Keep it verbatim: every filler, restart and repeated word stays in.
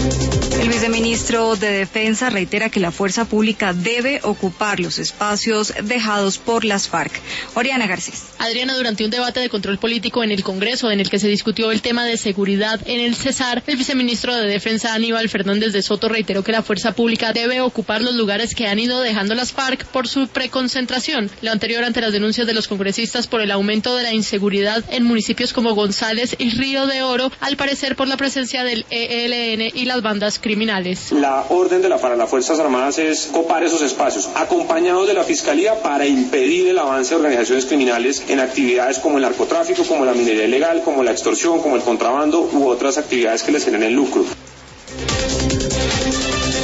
El viceministro de Defensa reitera que la fuerza pública debe ocupar los espacios dejados por las FARC. Oriana Garcés. Adriana, durante un debate de control político en el Congreso, en el que se discutió el tema de seguridad en el Cesar, el viceministro de Defensa Aníbal Fernández de Soto reiteró que la fuerza pública debe ocupar los lugares que han ido dejando las FARC por su preconcentración. Lo anterior ante las denuncias de los congresistas por el aumento de la inseguridad en municipios como González y Río de Oro, al parecer por la presencia del E L N y las bandas criminales. La orden de la, para las Fuerzas Armadas es copar esos espacios, acompañados de la Fiscalía, para impedir el avance de organizaciones criminales en actividades como el narcotráfico, como la minería ilegal, como la extorsión, como el contrabando u otras actividades que les generen lucro.